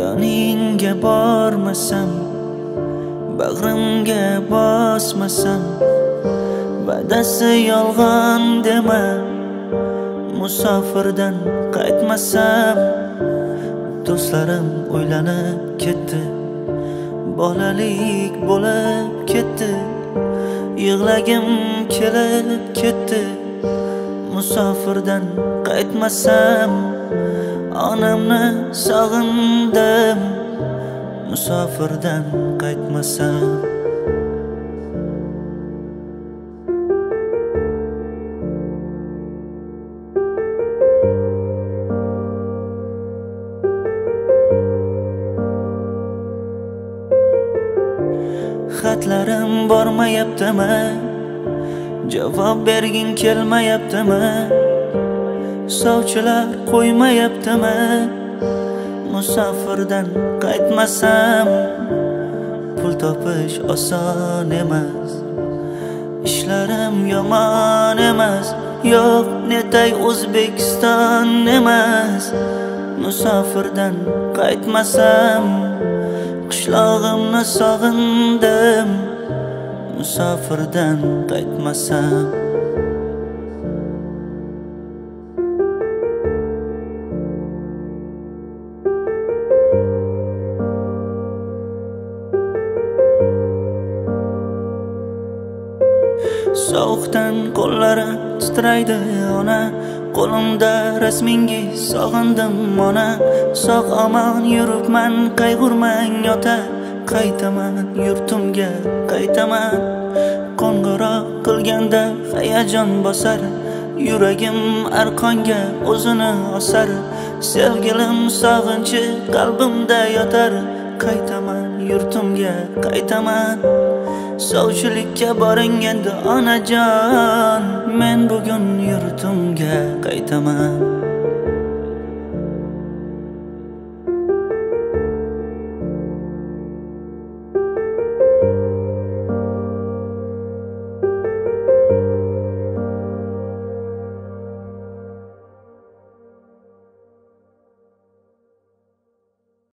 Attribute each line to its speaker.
Speaker 1: yoningga bormasam, bag'rimga bosmasam, va'dasi yolg'on dema, musofirdan qaytmasam. Do'stlarim o'ylanib ketdi, bolalik bo'lib ketdi, yig'lagim kelib ketdi. Musofirdan qaytmasam, onamni sog'indim, musofirdan qaytmasam. Xatlarim bormayaptimi? Javob bergin kelmayaptimi? Sovchilar qo'ymayaptimi? Musofirdan qaytmasam, pul topish oson emas, ishlarim yomon emas. Yo'q, netay O'zbekiston emas. Musofirdan qaytmasam, qishlog'imni sog'indim, musofirdan qaytmasam. Sovuqdan qo'llari titraydi ona, qo'limda rasmingiz sog'indim ona. Sog' omon yuribman, qayg'urmang ota, qaytaman yurtimga qaytaman. Qo'ng'iroq qilganda hayajon bosar, yuragim arqonga o'zini osar. Sevgilim sog'inchi qalbimda yotar, qaytaman yurtimga qaytaman. Sovchilikka boring endi onajon, men bugun yurtimga qaytaman.